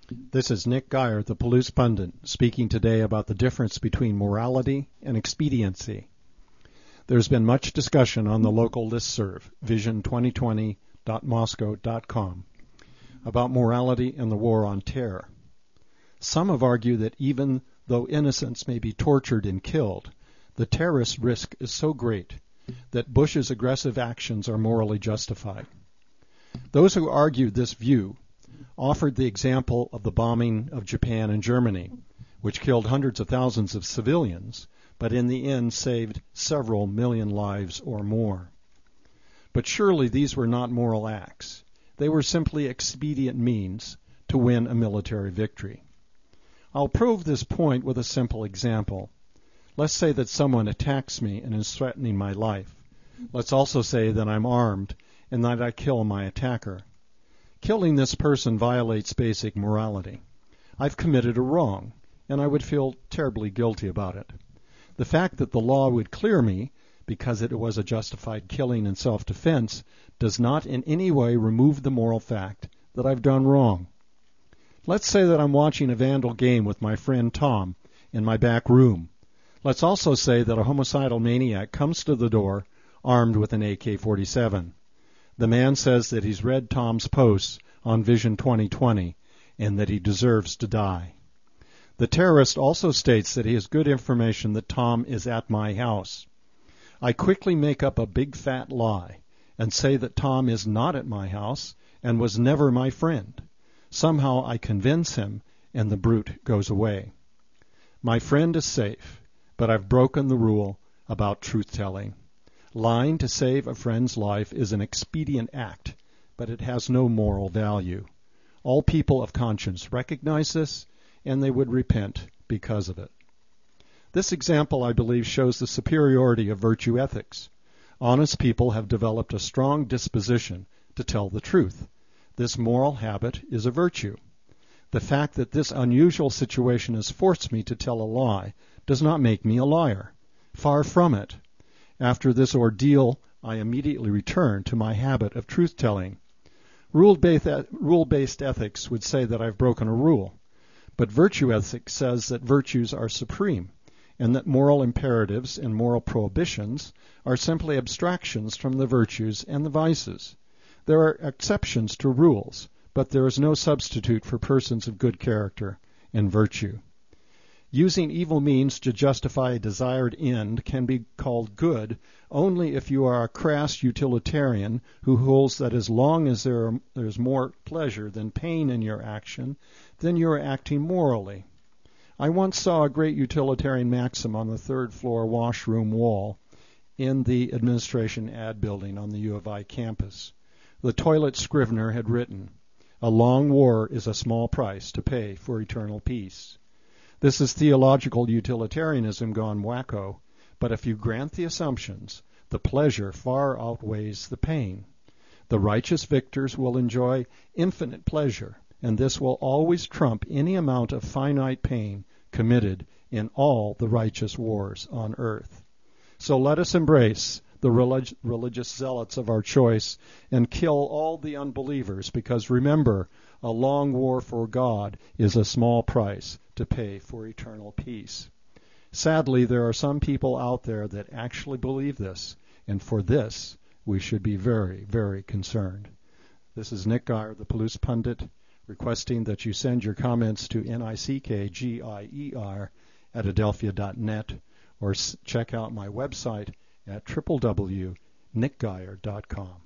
This is Nick Geyer, the Palouse Pundit, speaking today about the difference between morality and expediency. There's been much discussion on the local listserv, vision2020.moscow.com, about morality and the war on terror. Some have argued that even though innocents may be tortured and killed, the terrorist risk is so great that Bush's aggressive actions are morally justified. Those who argued this view offered the example of the bombing of Japan and Germany, which killed hundreds of thousands of civilians, but in the end saved several million lives or more. But surely these were not moral acts. They were simply expedient means to win a military victory. I'll prove this point with a simple example. Let's say that someone attacks me and is threatening my life. Let's also say that I'm armed and that I kill my attacker. Killing this person violates basic morality. I've committed a wrong, and I would feel terribly guilty about it. The fact that the law would clear me because it was a justified killing in self-defense does not in any way remove the moral fact that I've done wrong. Let's say that I'm watching a Vandal game with my friend Tom in my back room. Let's also say that a homicidal maniac comes to the door armed with an AK-47. The man says that he's read Tom's posts on Vision 2020 and that he deserves to die. The terrorist also states that he has good information that Tom is at my house. I quickly make up a big fat lie and say that Tom is not at my house and was never my friend. Somehow I convince him and the brute goes away. My friend is safe, but I've broken the rule about truth-telling. Lying to save a friend's life is an expedient act, but it has no moral value. All people of conscience recognize this, and they would repent because of it. This example, I believe, shows the superiority of virtue ethics. Honest people have developed a strong disposition to tell the truth. This moral habit is a virtue. The fact that this unusual situation has forced me to tell a lie does not make me a liar. Far from it. After this ordeal, I immediately return to my habit of truth-telling. Rule-based ethics would say that I've broken a rule, but virtue ethics says that virtues are supreme, and that moral imperatives and moral prohibitions are simply abstractions from the virtues and the vices. There are exceptions to rules, but there is no substitute for persons of good character and virtue. Using evil means to justify a desired end can be called good only if you are a crass utilitarian who holds that as long as there's more pleasure than pain in your action, then you are acting morally. I once saw a great utilitarian maxim on the third-floor washroom wall in the administration ad building on the U of I campus. The toilet scrivener had written, "A long war is a small price to pay for eternal peace." This is theological utilitarianism gone wacko, but if you grant the assumptions, the pleasure far outweighs the pain. The righteous victors will enjoy infinite pleasure, and this will always trump any amount of finite pain committed in all the righteous wars on earth. So let us embrace the religious zealots of our choice and kill all the unbelievers, because remember, a long war for God is a small price to pay for eternal peace. Sadly, there are some people out there that actually believe this, and for this we should be very, very concerned. This is Nick Geyer, the Palouse Pundit, requesting that you send your comments to nickgier@adelphia.net or check out my website at www.nickgeyer.com.